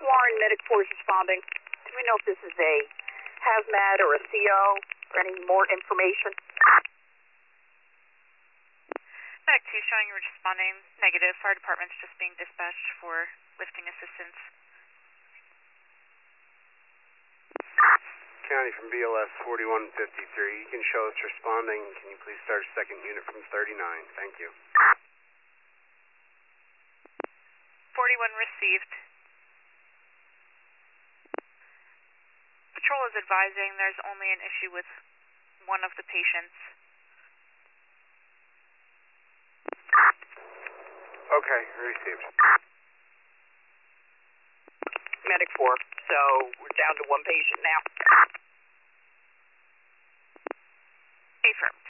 Warren, Medic Force responding. Do we know if this is a hazmat or a CO or any more information? Medic 2 showing you were responding. Negative. Fire department's just being dispatched for lifting assistance. County from BLS 4153. You can show us responding. Can you please start second unit from 39? Thank you. 41 received. Patrol is advising there's only an issue with one of the patients. Okay, received. Medic 4, so we're down to one patient now. Affirmed.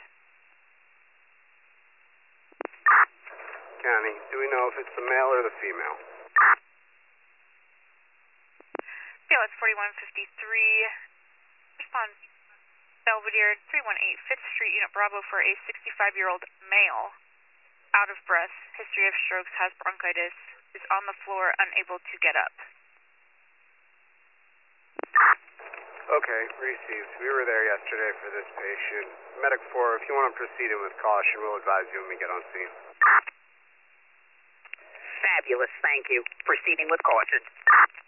County, do we know if it's the male or the female? BLS 4153. Respond Belvedere 318 5th Street, Unit Bravo for a 65-year-old male. Out of breath, history of strokes, has bronchitis, is on the floor, unable to get up. Okay, received. We were there yesterday for this patient. Medic 4, if you want to proceed in with caution, we'll advise you when we get on scene. Fabulous, thank you. Proceeding with caution.